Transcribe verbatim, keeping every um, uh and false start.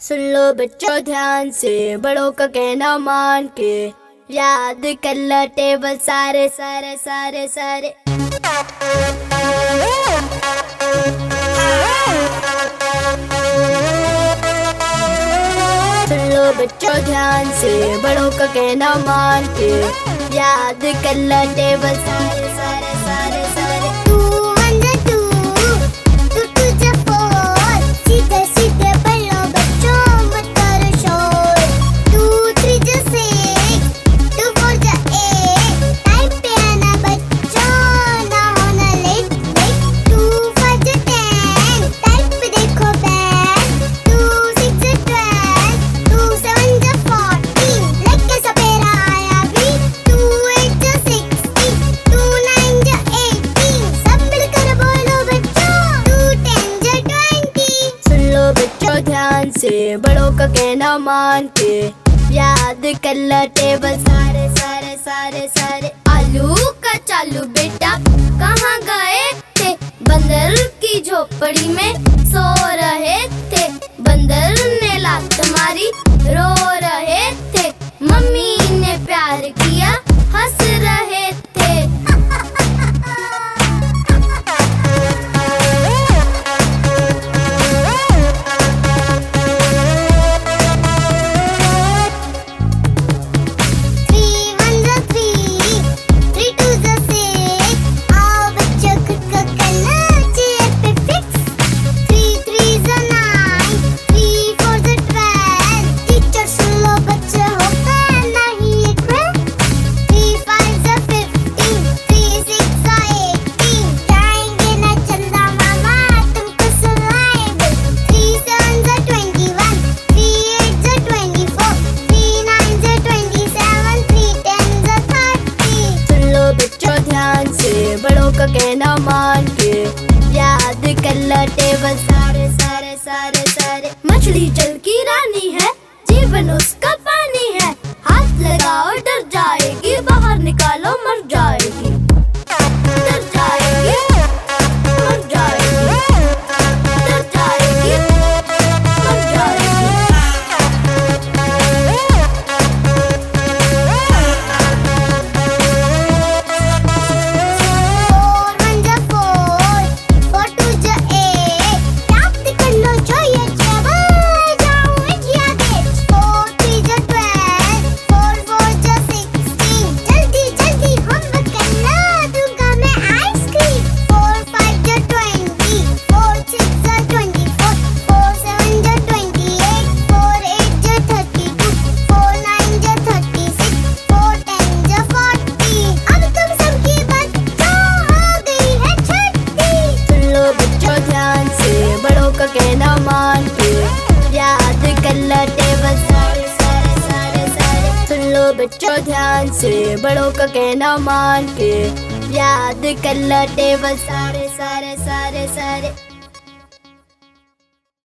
सुन लो बच्चों ध्यान से, बड़ों का कहना मान के याद कर लो टेबल सारे सारे सारे सारे। सुन लो बच्चों ध्यान से, बड़ों का कहना मान के याद कर लो टेबल सारे सारे सारे सारे। टू वन जा टू, टू टू जा फोर, सीधे सीधे पढ़ो बच्चों मत करो शोर। टू थ्री जा सिक्स, टू फोर जा एट, टाइम पे आना बच्चों ना होना लेट लेट। टू फाइव जा टेन, टाइम पे देखो बैक। टू सिक्स जा ट्वेल्व, टू सेवन जा फोर्टीन, लेके सपेरा आया भी। टू एट जा सिक्सटीन, टू नाइन जा एटीन, सब मिलकर बोलो बच्चों। टू टेन जा ट्वेंटी। सुन लो बच्चों ध्यान से, बड़ों का कहना मान के याद कर लो टेबल सारे सारे सारे सारे। आलू का चालू बेटा कहाँ गए थे? बंदर की झोपड़ी में सो रहे थे। बंदर ने लात मारी, रो रहे थे। मम्मी ने प्यार किया, हंस रहे थे। थ्री वन जा थ्री, थ्री टू जा सिक्स, आओ बच्चों खुद को कर लो चेयर पे फिक्स। थ्री थ्री जा नाइन, थ्री फोर जा ट्वेल्व, टीचर सुन लो बच्चे होगा नहीं ये ट्वेल्व। थ्री फाइव जा फिफ्टीन, थ्री सिक्स जा एटीन, जाएंगे ना चंदा मामा तुमको सुलाएंगे। थ्री सेवन जा ट्वेंटी वन, थ्री एट जा ट्वेंटी फोर, थ्री नाइन जा ट्वेंटी सेवन, थ्री टेन जा थर्टी। सुन लो बच्चों ध्यान से, बड़ों का कहना मान के याद कर लो टेबल सारे सारे सारे सारे। मछली जल की रानी है, जीवन उसका पानी है। हाथ लगाओ डर जाएगी, बाहर निकालो मर जाएगी। डर जाएगी, मर जाएगी। डर जाएगी, मर जाएगी। फोर वन जा फोर, फोर टू जा एट, प्राप्त कर लो जो ये ट्रेवल जाओ इंडिया गेट। फोर थ्री जा ट्वेल्व, फोर फोर जा सिक्सटीन, जल्दी जल्दी होमवर्क कर लो दूंगा मैं आइसक्रीम। फोर फाइव जा ट्वेंटी, फोर सिक्स जा ट्वेंटी फोर, फोर सेवन जा ट्वेंटी एट, फोर एट जा थर्टी टू, फोर नाइन जा थर्टी सिक्स, फोर टेन जा फोर्टी। अब तुम सबकी बच्चों हो गई है छुट्टी। सुन लो बच्चों ध्यान से, बड़ों का कहना मान के याद कर लो टेबल सारे सारे सारे सारे। सुन लो बच्चों ध्यान से, बड़ों का कहना मान के याद कर लो टेबल सारे सारे सारे सारे।